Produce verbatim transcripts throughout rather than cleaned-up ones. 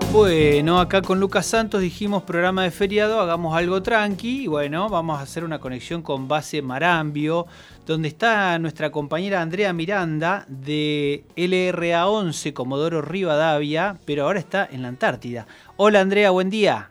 Bueno, acá con Lucas Santos dijimos programa de feriado, hagamos algo tranqui y bueno, vamos a hacer una conexión con Base Marambio, donde está nuestra compañera Andrea Miranda de L R A once Comodoro Rivadavia, pero ahora está en la Antártida. Hola Andrea, buen día.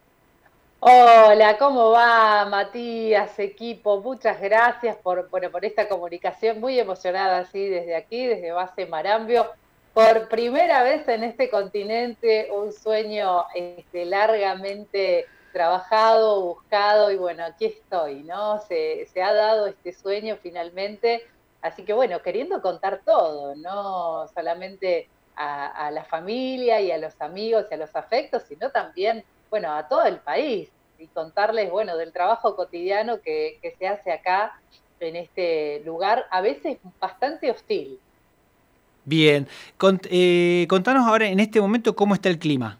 Hola, ¿cómo va, Matías, equipo? Muchas gracias por, bueno, por esta comunicación muy emocionada, así desde aquí, desde Base Marambio. Por primera vez en este continente, un sueño este, largamente trabajado, buscado, y bueno, aquí estoy, ¿no? Se, se ha dado este sueño finalmente, así que bueno, queriendo contar todo, no solamente a, a la familia y a los amigos y a los afectos, sino también bueno, a todo el país y contarles, bueno, del trabajo cotidiano que, que se hace acá en este lugar, a veces bastante hostil. Bien, Cont- eh, contanos ahora en este momento cómo está el clima.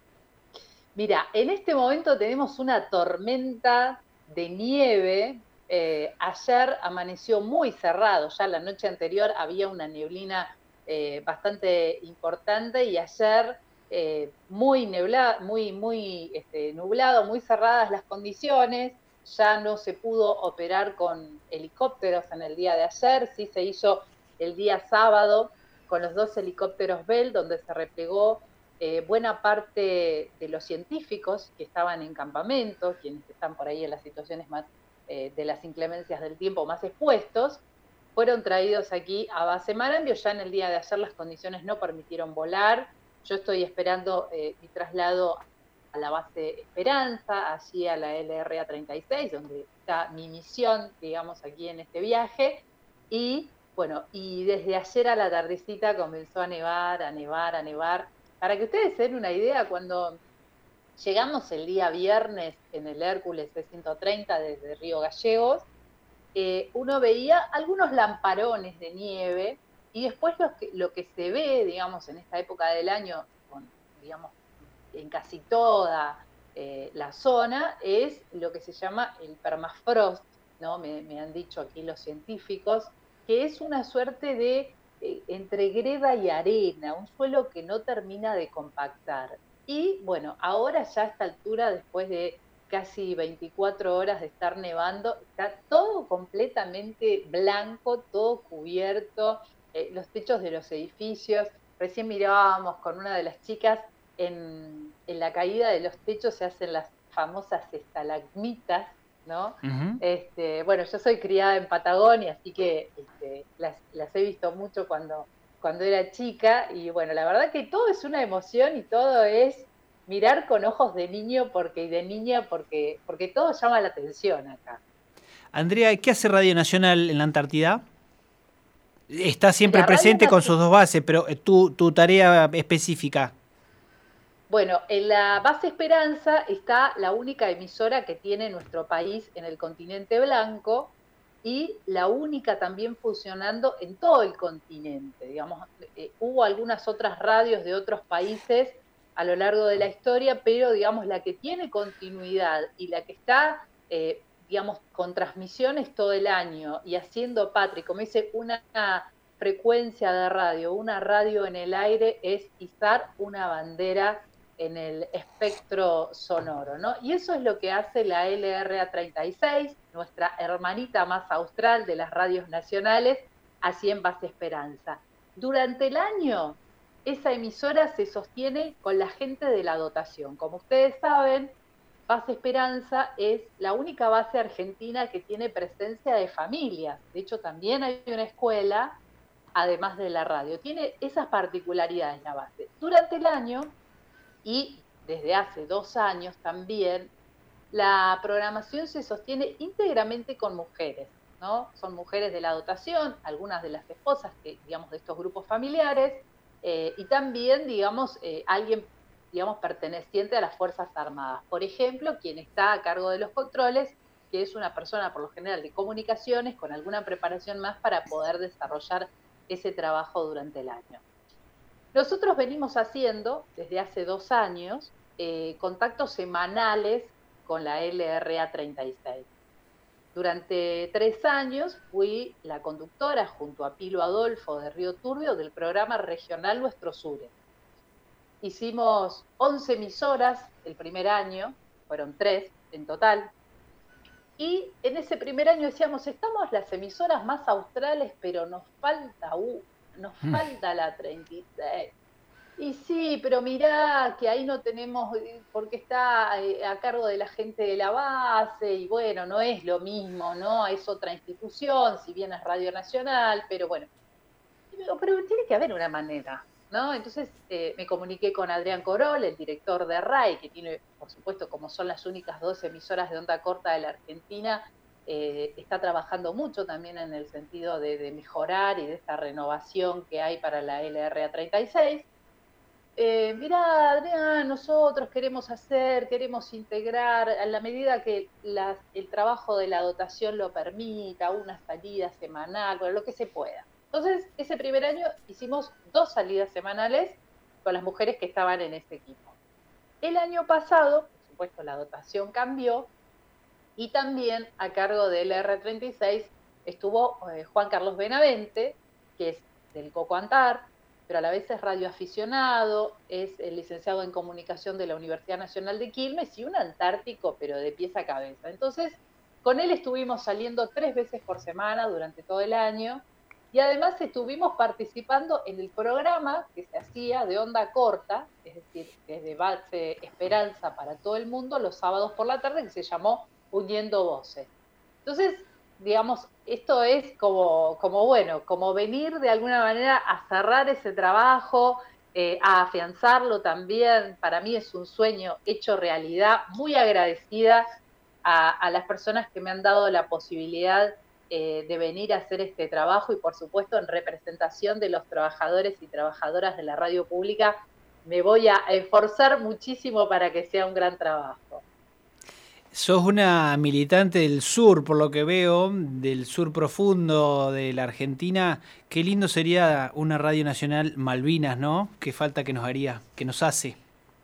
Mira, en este momento tenemos una tormenta de nieve. Eh, ayer amaneció muy cerrado, ya la noche anterior había una neblina eh, bastante importante y ayer eh, muy, nebla, muy, muy este, nublado, muy cerradas las condiciones. Ya no se pudo operar con helicópteros en el día de ayer, sí se hizo el día sábado con los dos helicópteros Bell, donde se replegó eh, buena parte de los científicos que estaban en campamento, quienes están por ahí en las situaciones más eh, de las inclemencias del tiempo más expuestos, fueron traídos aquí a Base Marambio. Ya en el día de ayer las condiciones no permitieron volar. Yo estoy esperando eh, mi traslado a la base Esperanza, allí a la L R A treinta y seis, donde está mi misión, digamos, aquí en este viaje. Y bueno, y desde ayer a la tardecita comenzó a nevar, a nevar, a nevar. Para que ustedes se den una idea, cuando llegamos el día viernes en el Hércules C ciento treinta desde Río Gallegos, eh, uno veía algunos lamparones de nieve y después lo que, lo que se ve, digamos, en esta época del año, con, digamos, en casi toda eh, la zona, es lo que se llama el permafrost, ¿no? Me, me han dicho aquí los científicos, que es una suerte de eh, entre greda y arena, un suelo que no termina de compactar. Y bueno, ahora ya a esta altura, después de casi veinticuatro horas de estar nevando, está todo completamente blanco, todo cubierto, eh, los techos de los edificios. Recién mirábamos con una de las chicas en, en la caída de los techos se hacen las famosas estalagmitas, ¿no? Ujú. Este, bueno, yo soy criada en Patagonia, así que este, las, las, he visto mucho cuando, cuando era chica, y bueno, la verdad que todo es una emoción y todo es mirar con ojos de niño porque, y de niña porque, porque todo llama la atención acá. Andrea, ¿qué hace Radio Nacional en la Antártida? Está siempre Mira, Radio presente con sus Nacional, dos bases, pero eh, tu, tu tarea específica. bueno, en la base Esperanza está la única emisora que tiene nuestro país en el continente blanco y la única también funcionando en todo el continente. Digamos, eh, hubo algunas otras radios de otros países a lo largo de la historia, pero digamos la que tiene continuidad y la que está, eh, digamos, con transmisiones todo el año y haciendo patria, como dice una frecuencia de radio, una radio en el aire, es izar una bandera en el espectro sonoro, ¿no? Y eso es lo que hace la L R A treinta y seis, nuestra hermanita más austral de las radios nacionales, así en Base Esperanza. Durante el año, esa emisora se sostiene con la gente de la dotación. Como ustedes saben, Base Esperanza es la única base argentina que tiene presencia de familias. De hecho, también hay una escuela, además de la radio. Tiene esas particularidades la base. Durante el año, y desde hace dos años también, la programación se sostiene íntegramente con mujeres, ¿no? Son mujeres de la dotación, algunas de las esposas que, digamos, de estos grupos familiares, eh, y también, digamos, eh, alguien, digamos, perteneciente a las Fuerzas Armadas. Por ejemplo, quien está a cargo de los controles, que es una persona, por lo general, de comunicaciones, con alguna preparación más para poder desarrollar ese trabajo durante el año. Nosotros venimos haciendo desde hace dos años eh, contactos semanales con la L R A treinta y seis. Durante tres años fui la conductora junto a Pilo Adolfo de Río Turbio del programa regional Nuestro Sure. hicimos once emisoras el primer año, fueron tres en total, y en ese primer año decíamos, estamos las emisoras más australes, pero nos falta una, nos falta la treinta y seis. Y sí, pero mirá que ahí no tenemos, porque está a cargo de la gente de la base, y bueno, no es lo mismo, ¿no? Es otra institución, si bien es Radio Nacional, pero bueno. Y digo, pero tiene que haber una manera, ¿no? Entonces eh, me comuniqué con Adrián Corol, el director de R A I, que tiene, por supuesto, como son las únicas dos emisoras de onda corta de la Argentina, eh, está trabajando mucho también en el sentido de, de mejorar y de esta renovación que hay para la L R A treinta y seis. Eh, mirá, Adrián, nosotros queremos hacer, queremos integrar, a la medida que las, el trabajo de la dotación lo permita, una salida semanal, bueno, lo que se pueda. Entonces, ese primer año hicimos dos salidas semanales con las mujeres que estaban en ese equipo. El año pasado, por supuesto, la dotación cambió y también a cargo del R treinta y seis estuvo eh, Juan Carlos Benavente, que es del Coco Antar, pero a la vez es radioaficionado, es el licenciado en comunicación de la Universidad Nacional de Quilmes y un antártico, pero de pies a cabeza. Entonces, con él estuvimos saliendo tres veces por semana durante todo el año y además estuvimos participando en el programa que se hacía de onda corta, es decir, desde base Esperanza para todo el mundo, los sábados por la tarde, que se llamó Uniendo Voces. Entonces, digamos, esto es como, como, bueno, como venir de alguna manera a cerrar ese trabajo, eh, a afianzarlo también. Para mí es un sueño hecho realidad, muy agradecida a, a las personas que me han dado la posibilidad eh, de venir a hacer este trabajo y por supuesto en representación de los trabajadores y trabajadoras de la radio pública, me voy a esforzar muchísimo para que sea un gran trabajo. Sos una militante del sur, por lo que veo, del sur profundo de la Argentina. Qué lindo sería una radio nacional Malvinas, ¿no? Qué falta que nos haría, que nos hace.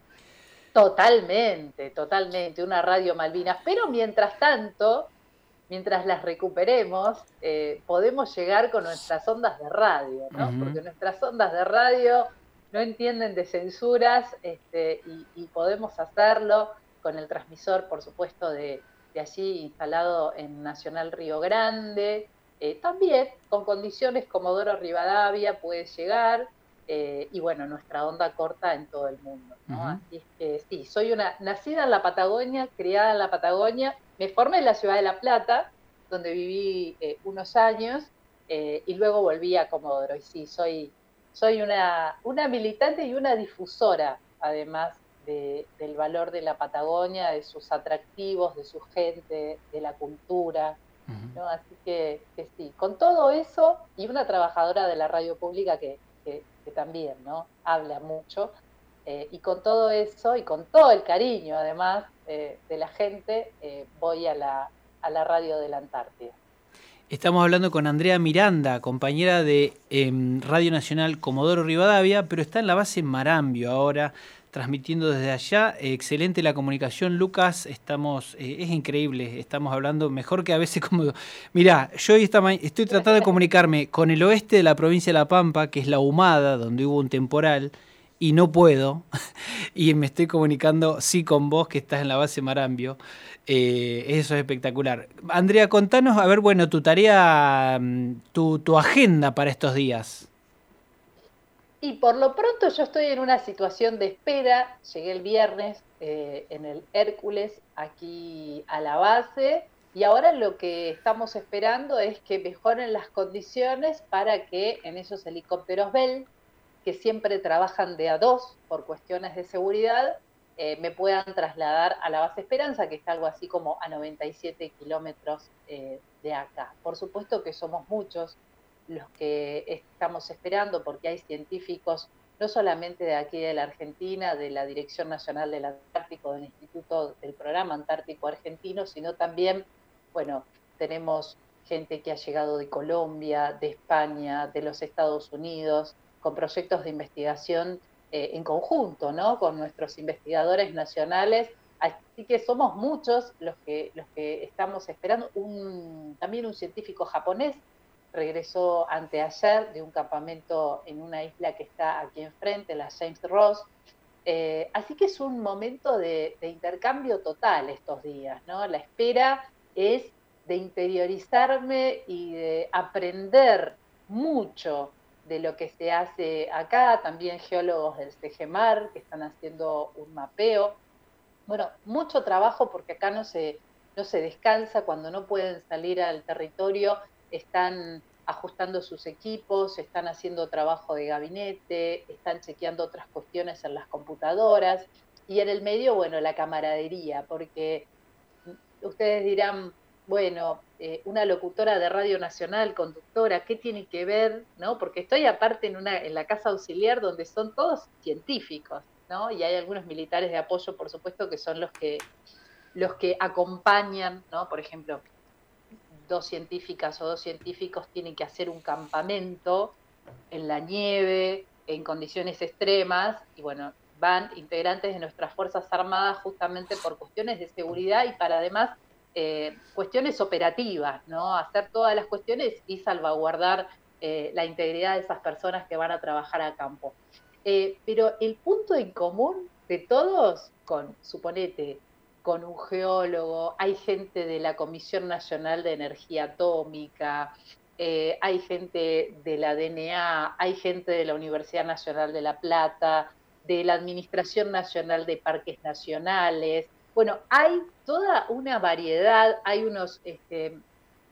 Totalmente, totalmente, una radio Malvinas. Pero mientras tanto, mientras las recuperemos, eh, podemos llegar con nuestras ondas de radio, ¿no? Uh-huh. Porque nuestras ondas de radio no entienden de censuras este, y, y podemos hacerlo con el transmisor, por supuesto, de, de allí instalado en Nacional Río Grande. Eh, también con condiciones Comodoro Rivadavia puede llegar. Eh, y bueno, nuestra onda corta en todo el mundo, ¿no? Uh-huh. Así es que sí, soy una nacida en la Patagonia, criada en la Patagonia, me formé en la ciudad de La Plata, donde viví eh, unos años, eh, y luego volví a Comodoro, y sí, soy, soy una, una militante y una difusora, además de, del valor de la Patagonia, de sus atractivos, de su gente, de la cultura, uh-huh. ¿no? Así que, que sí, con todo eso, y una trabajadora de la radio pública que Que, que también, ¿no? Habla mucho, eh, y con todo eso, y con todo el cariño, además, eh, de la gente, eh, voy a la, a la radio de la Antártida. Estamos hablando con Andrea Miranda, compañera de eh, Radio Nacional Comodoro Rivadavia, pero está en la base Marambio ahora, transmitiendo desde allá. Eh, excelente la comunicación, Lucas, estamos, eh, es increíble, estamos hablando mejor que a veces como... Mirá, yo hoy esta, estoy tratando de comunicarme con el oeste de la provincia de La Pampa, que es La Humada, donde hubo un temporal, y no puedo, y me estoy comunicando sí con vos, que estás en la base Marambio. Eh, eso es espectacular. Andrea, contanos, a ver, bueno, tu tarea, tu, tu agenda para estos días. Y por lo pronto yo estoy en una situación de espera. Llegué el viernes eh, en el Hércules aquí a la base y ahora lo que estamos esperando es que mejoren las condiciones para que en esos helicópteros Bell, que siempre trabajan de a dos por cuestiones de seguridad, eh, me puedan trasladar a la base Esperanza, que está algo así como a noventa y siete kilómetros eh, de acá. Por supuesto que somos muchos los que estamos esperando, porque hay científicos, no solamente de aquí de la Argentina, de la Dirección Nacional del Antártico, del Instituto del Programa Antártico Argentino, sino también, bueno, tenemos gente que ha llegado de Colombia, de España, de los Estados Unidos, con proyectos de investigación eh, en conjunto, ¿no? Con nuestros investigadores nacionales. Así que somos muchos los que, los que estamos esperando. Un, también un científico japonés regresó anteayer de un campamento en una isla que está aquí enfrente, la James Ross, Eh, así que es un momento de, de intercambio total estos días, ¿no? La espera es de interiorizarme y de aprender mucho de lo que se hace acá, también geólogos del CEGEMAR que están haciendo un mapeo. Bueno, mucho trabajo porque acá no se, no se descansa, cuando no pueden salir al territorio, están ajustando sus equipos, están haciendo trabajo de gabinete, están chequeando otras cuestiones en las computadoras, y en el medio, bueno, la camaradería, porque ustedes dirán, bueno, eh, una locutora de Radio Nacional, conductora, ¿qué tiene que ver? ¿No? Porque estoy aparte en, una, en la casa auxiliar donde son todos científicos, ¿no? Y hay algunos militares de apoyo, por supuesto, que son los que, los que acompañan, ¿no? Por ejemplo, dos científicas o dos científicos tienen que hacer un campamento en la nieve, en condiciones extremas, y bueno, van integrantes de nuestras Fuerzas Armadas justamente por cuestiones de seguridad y para además eh, cuestiones operativas, ¿no? Hacer todas las cuestiones y salvaguardar eh, la integridad de esas personas que van a trabajar a campo. Eh, pero el punto en común de todos, con, suponete, con un geólogo, hay gente de la Comisión Nacional de Energía Atómica, eh, hay gente de la D N A, hay gente de la Universidad Nacional de La Plata, de la Administración Nacional de Parques Nacionales. Bueno, hay toda una variedad, hay unos este,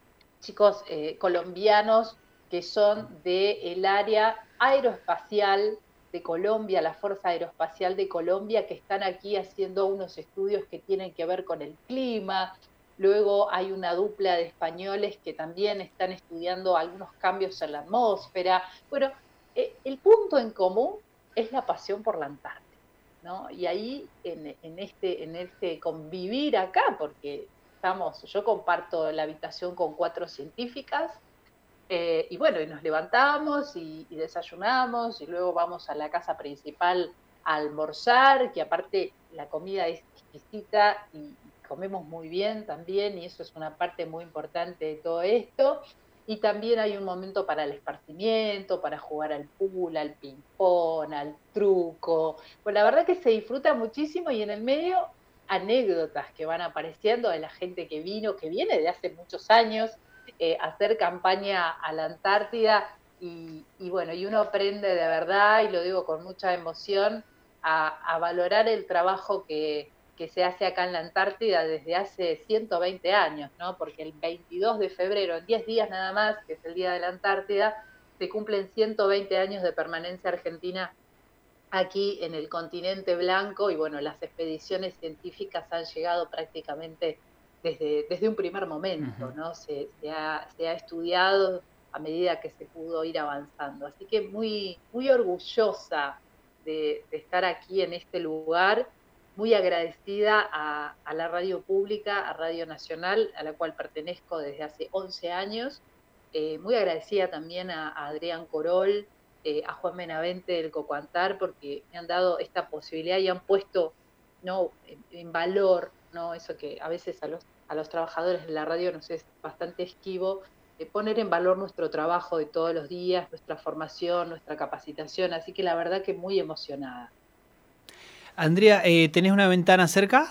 chicos eh, colombianos que son del área aeroespacial de Colombia, la Fuerza Aeroespacial de Colombia, que están aquí haciendo unos estudios que tienen que ver con el clima. Luego hay una dupla de españoles que también están estudiando algunos cambios en la atmósfera. Bueno, eh, el punto en común es la pasión por la Antártida, ¿no? Y ahí en, en, este, en este convivir acá, porque estamos, yo comparto la habitación con cuatro científicas, eh, y bueno, y nos levantamos y, y desayunamos y luego vamos a la casa principal a almorzar, que aparte la comida es exquisita y, y comemos muy bien también, y eso es una parte muy importante de todo esto. Y también hay un momento para el esparcimiento, para jugar al pool, al ping-pong, al truco. Pues la verdad que se disfruta muchísimo, y en el medio anécdotas que van apareciendo de la gente que vino, que viene de hace muchos años, eh, hacer campaña a la Antártida, y, y bueno, y uno aprende de verdad, y lo digo con mucha emoción, a, a valorar el trabajo que, que se hace acá en la Antártida desde hace ciento veinte años, ¿no? Porque el veintidós de febrero, en diez días nada más, que es el Día de la Antártida, se cumplen ciento veinte años de permanencia argentina aquí en el continente blanco, y bueno, las expediciones científicas han llegado prácticamente desde, desde un primer momento, ¿no? Se, se, ha, se ha estudiado a medida que se pudo ir avanzando. Así que muy, muy orgullosa de, de estar aquí en este lugar, muy agradecida a, a la radio pública, a Radio Nacional, a la cual pertenezco desde hace once años, eh, muy agradecida también a, a Adrián Corol, eh, a Juan Benavente del Cocoantar, porque me han dado esta posibilidad y han puesto, ¿no?, en, en valor, ¿no?, eso que a veces a los, a los trabajadores de la radio nos es bastante esquivo, de poner en valor nuestro trabajo de todos los días, nuestra formación, nuestra capacitación, así que la verdad que muy emocionada. Andrea, eh, ¿tenés una ventana cerca?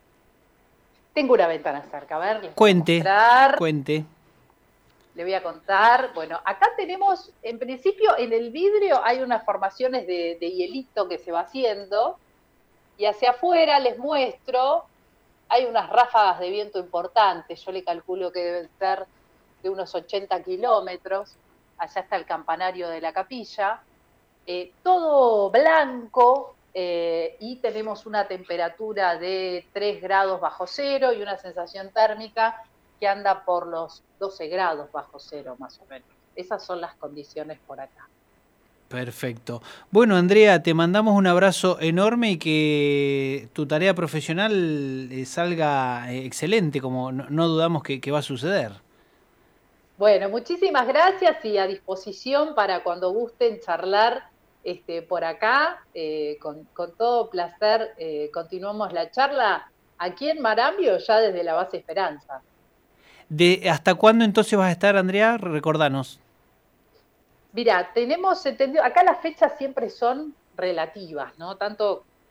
Tengo una ventana cerca, a ver, les cuente, voy a mostrar. Cuente. Le voy a contar. Bueno, acá tenemos, en principio, en el vidrio hay unas formaciones de, de hielito que se va haciendo, y hacia afuera les muestro, hay unas ráfagas de viento importantes, yo le calculo que deben ser de unos ochenta kilómetros, allá está el campanario de la capilla, eh, todo blanco, eh, y tenemos una temperatura de tres grados bajo cero y una sensación térmica que anda por los doce grados bajo cero más o menos. Esas son las condiciones por acá. Perfecto. Bueno, Andrea, te mandamos un abrazo enorme y que tu tarea profesional salga excelente, como no, no dudamos que, que va a suceder. Bueno, muchísimas gracias, y a disposición para cuando gusten charlar este, por acá, eh, con, con todo placer eh, continuamos la charla aquí en Marambio, ya desde la base Esperanza. De, ¿Hasta cuándo entonces vas a estar, Andrea? Recordanos. Mira, tenemos entendido, acá las fechas siempre son relativas, ¿no? Tanto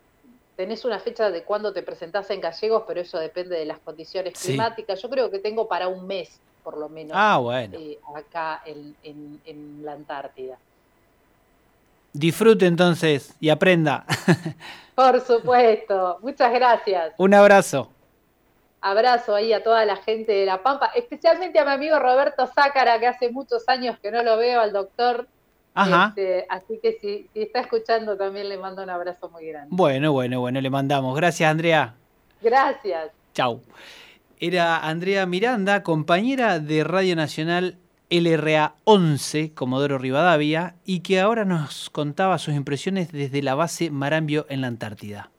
tenés una fecha de cuándo te presentás en Gallegos, pero eso depende de las condiciones Sí. climáticas. Yo creo que tengo para un mes, por lo menos, Ah, bueno. eh, acá en, en, en la Antártida. Disfrute entonces y aprenda. Por supuesto. Muchas gracias. Un abrazo. Abrazo ahí a toda la gente de La Pampa, especialmente a mi amigo Roberto Zácara, que hace muchos años que no lo veo, al doctor. Ajá. Este, así que si, si está escuchando también le mando un abrazo muy grande. Bueno, bueno, bueno, le mandamos. Gracias, Andrea. Gracias. Chau. Era Andrea Miranda, compañera de Radio Nacional L R A once, Comodoro Rivadavia, y que ahora nos contaba sus impresiones desde la base Marambio en la Antártida.